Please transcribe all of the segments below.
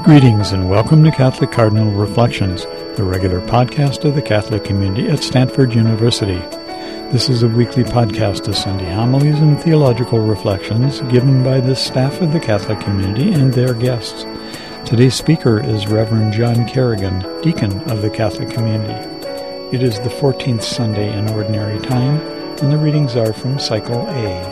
Greetings and welcome to Catholic Cardinal Reflections, the regular podcast of the Catholic community at Stanford University. This is a weekly podcast of Sunday homilies and theological reflections given by the staff of the Catholic community and their guests. Today's speaker is Reverend John Kerrigan, Deacon of the Catholic community. It is the 14th Sunday in Ordinary Time, and the readings are from Cycle A.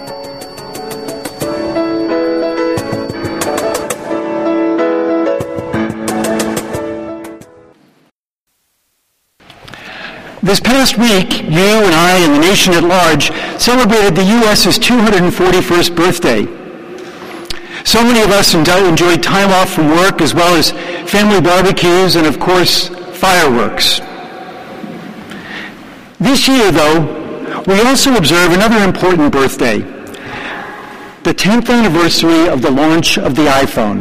This past week, you and I and the nation at large celebrated the U.S.'s 241st birthday. So many of us enjoyed time off from work as well as family barbecues and, of course, fireworks. This year, though, we also observe another important birthday, the 10th anniversary of the launch of the iPhone.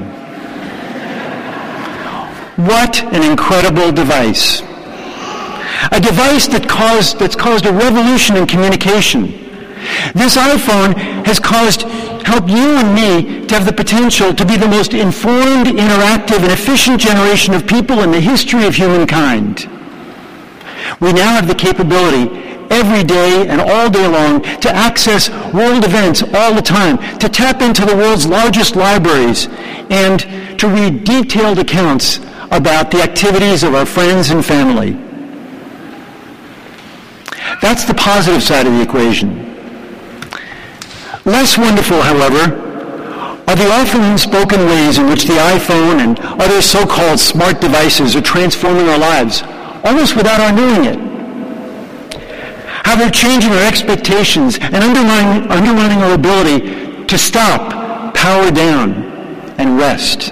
What an incredible device. A device that's caused a revolution in communication. This iPhone has helped you and me to have the potential to be the most informed, interactive, and efficient generation of people in the history of humankind. We now have the capability every day and all day long to access world events all the time, to tap into the world's largest libraries, and to read detailed accounts about the activities of our friends and family. That's the positive side of the equation. Less wonderful, however, are the often unspoken ways in which the iPhone and other so-called smart devices are transforming our lives, almost without our knowing it. How they're changing our expectations and undermining our ability to stop, power down, and rest.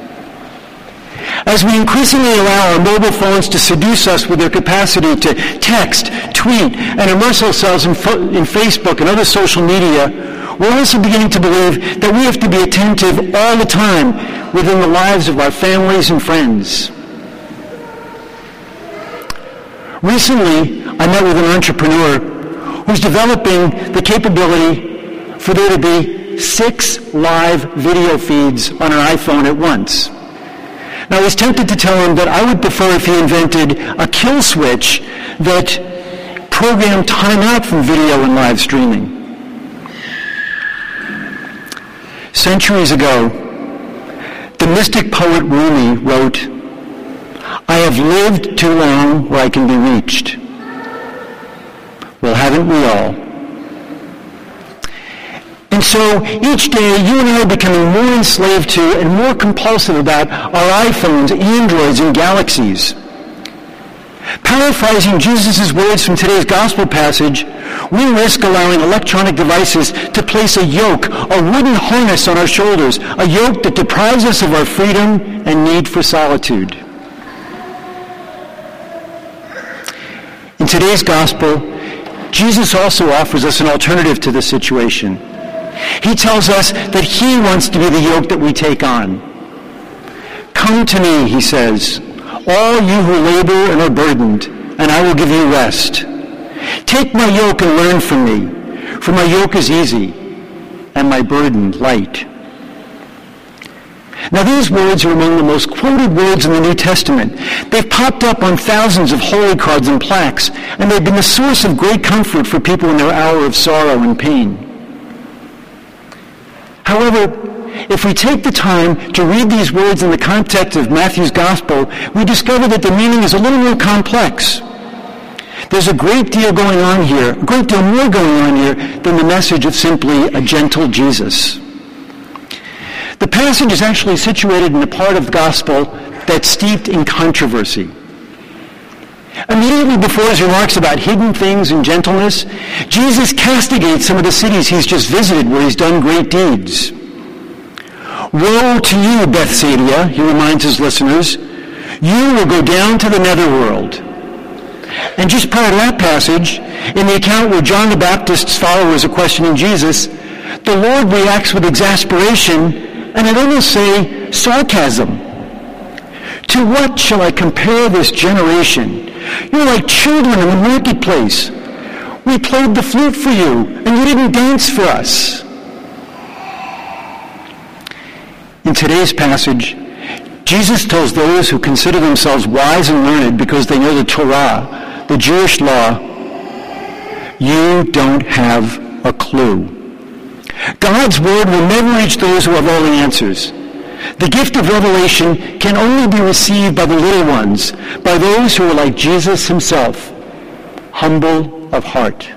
As we increasingly allow our mobile phones to seduce us with their capacity to text, tweet, and immerse ourselves in Facebook and other social media, we're also beginning to believe that we have to be attentive all the time within the lives of our families and friends. Recently, I met with an entrepreneur who's developing the capability for there to be 6 live video feeds on an iPhone at once. Now, I was tempted to tell him that I would prefer if he invented a kill switch that programmed time out from video and live streaming. Centuries ago, the mystic poet Rumi wrote, "I have lived too long where I can be reached." Well, haven't we all? And so each day, you and I are becoming more enslaved to and more compulsive about our iPhones, Androids, and Galaxies. Paraphrasing Jesus' words from today's gospel passage, we risk allowing electronic devices to place a yoke, a wooden harness on our shoulders, a yoke that deprives us of our freedom and need for solitude. In today's gospel, Jesus also offers us an alternative to this situation. He tells us that he wants to be the yoke that we take on. "Come to me," he says, "all you who labor and are burdened, and I will give you rest. Take my yoke and learn from me, for my yoke is easy and my burden light." Now, these words are among the most quoted words in the New Testament. They've popped up on thousands of holy cards and plaques, and they've been the source of great comfort for people in their hour of sorrow and pain. However, if we take the time to read these words in the context of Matthew's Gospel, we discover that the meaning is a little more complex. There's a great deal going on here, a great deal more going on here than the message of simply a gentle Jesus. The passage is actually situated in a part of the Gospel that's steeped in controversy. Immediately before his remarks about hidden things and gentleness, Jesus castigates some of the cities he's just visited where he's done great deeds. "Woe to you, Bethsaida," he reminds his listeners. "You will go down to the netherworld." And just prior to that passage, in the account where John the Baptist's followers are questioning Jesus, the Lord reacts with exasperation, and I'd almost say sarcasm. "To what shall I compare this generation? You're like children in the marketplace. We played the flute for you, and you didn't dance for us." In today's passage, Jesus tells those who consider themselves wise and learned because they know the Torah, the Jewish law, you don't have a clue. God's word will never reach those who have all the answers. The gift of revelation can only be received by the little ones, by those who are like Jesus himself, humble of heart.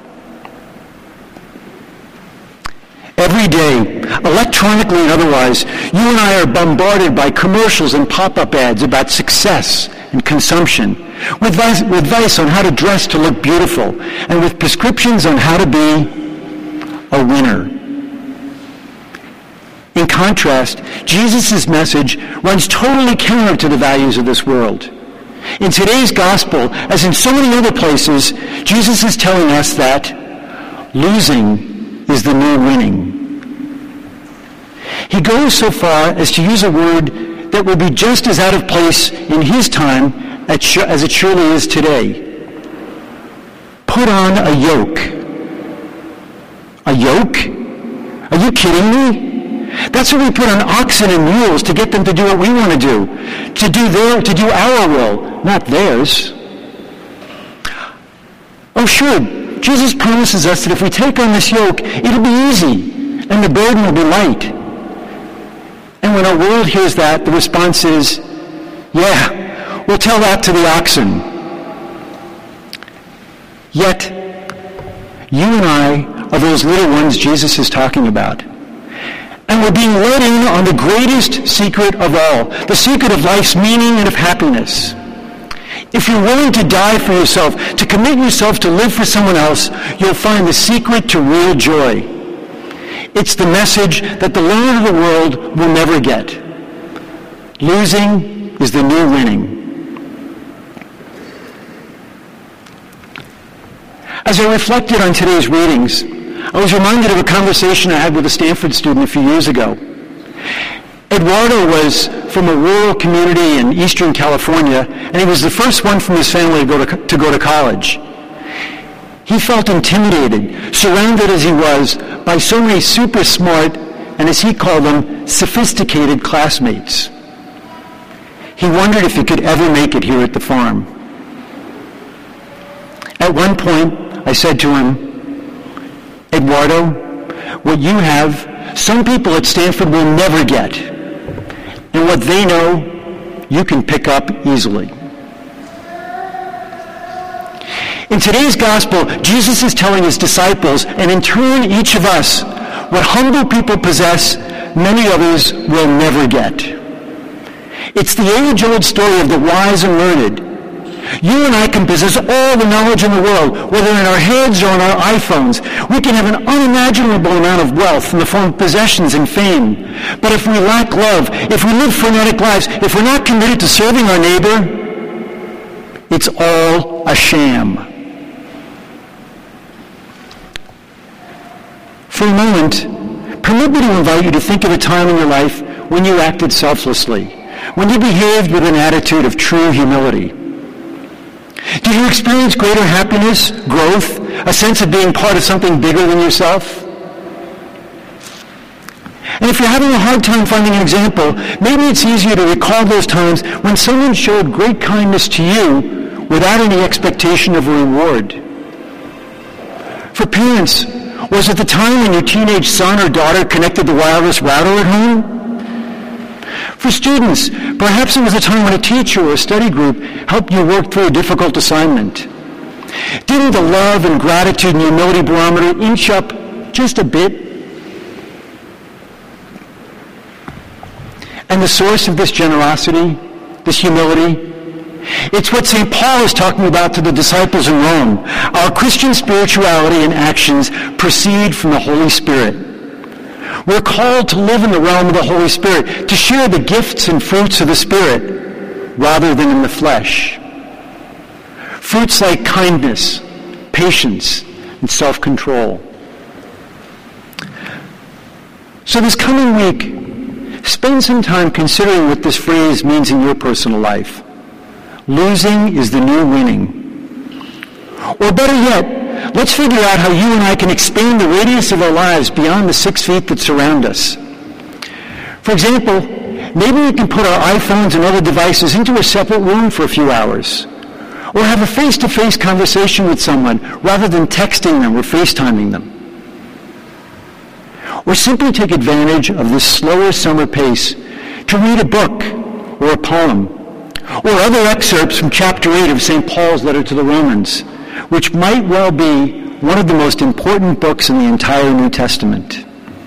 Every day, electronically and otherwise, you and I are bombarded by commercials and pop-up ads about success and consumption, with advice on how to dress to look beautiful, and with prescriptions on how to be a winner. In contrast, Jesus' message runs totally counter to the values of this world. In today's gospel, as in so many other places, Jesus is telling us that losing is the new winning. He goes so far as to use a word that would be just as out of place in his time as it surely is today. Put on a yoke. A yoke? Are you kidding me? That's what we put on oxen and mules to get them to do what we want to do do our will, not theirs. Oh, sure, Jesus promises us that if we take on this yoke, it'll be easy, and the burden will be light. And when our world hears that, the response is, yeah, we'll tell that to the oxen. Yet, you and I are those little ones Jesus is talking about. And we're being let in on the greatest secret of all, the secret of life's meaning and of happiness. If you're willing to die for yourself, to commit yourself to live for someone else, you'll find the secret to real joy. It's the message that the learner of the world will never get. Losing is the new winning. As I reflected on today's readings, I was reminded of a conversation I had with a Stanford student a few years ago. Eduardo was from a rural community in eastern California, and he was the first one from his family to go to college. He felt intimidated, surrounded as he was by so many super smart, and as he called them, sophisticated classmates. He wondered if he could ever make it here at the farm. At one point, I said to him, Eduardo, what you have, some people at Stanford will never get. And what they know, you can pick up easily. In today's gospel, Jesus is telling his disciples, and in turn each of us, what humble people possess, many others will never get. It's the age-old story of the wise and learned. You and I can possess all the knowledge in the world, whether in our heads or on our iPhones. We can have an unimaginable amount of wealth in the form of possessions and fame. But if we lack love, if we live frenetic lives, if we're not committed to serving our neighbor, it's all a sham. For a moment, permit me to invite you to think of a time in your life when you acted selflessly, when you behaved with an attitude of true humility. Did you experience greater happiness, growth, a sense of being part of something bigger than yourself? And if you're having a hard time finding an example, maybe it's easier to recall those times when someone showed great kindness to you without any expectation of a reward. For parents, was it the time when your teenage son or daughter connected the wireless router at home? For students, perhaps it was a time when a teacher or a study group helped you work through a difficult assignment. Didn't the love and gratitude and humility barometer inch up just a bit? And the source of this generosity, this humility, it's what St. Paul is talking about to the disciples in Rome. Our Christian spirituality and actions proceed from the Holy Spirit. We're called to live in the realm of the Holy Spirit, to share the gifts and fruits of the Spirit rather than in the flesh. Fruits like kindness, patience, and self-control. So this coming week, spend some time considering what this phrase means in your personal life. Losing is the new winning. Or better yet, let's figure out how you and I can expand the radius of our lives beyond the 6 feet that surround us. For example, Maybe we can put our iPhones and other devices into a separate room for a few hours. Or have a face-to-face conversation with someone rather than texting them or FaceTiming them. Or simply take advantage of this slower summer pace to read a book or a poem or other excerpts from chapter 8 of St. Paul's letter to the Romans, which might well be one of the most important books in the entire New Testament.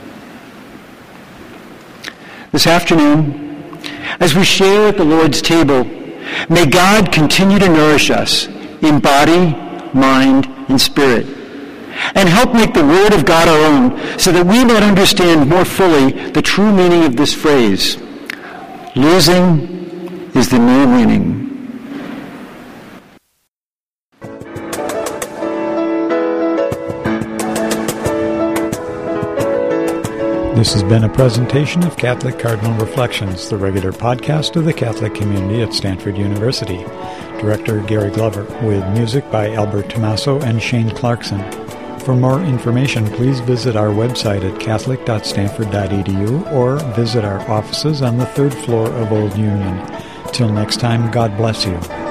This afternoon, as we share at the Lord's table, may God continue to nourish us in body, mind, and spirit, and help make the Word of God our own so that we might understand more fully the true meaning of this phrase. Losing is the new winning. This has been a presentation of Catholic Cardinal Reflections, the regular podcast of the Catholic community at Stanford University. Director Gary Glover, with music by Albert Tommaso and Shane Clarkson. For more information, please visit our website at catholic.stanford.edu or visit our offices on the third floor of Old Union. Till next time, God bless you.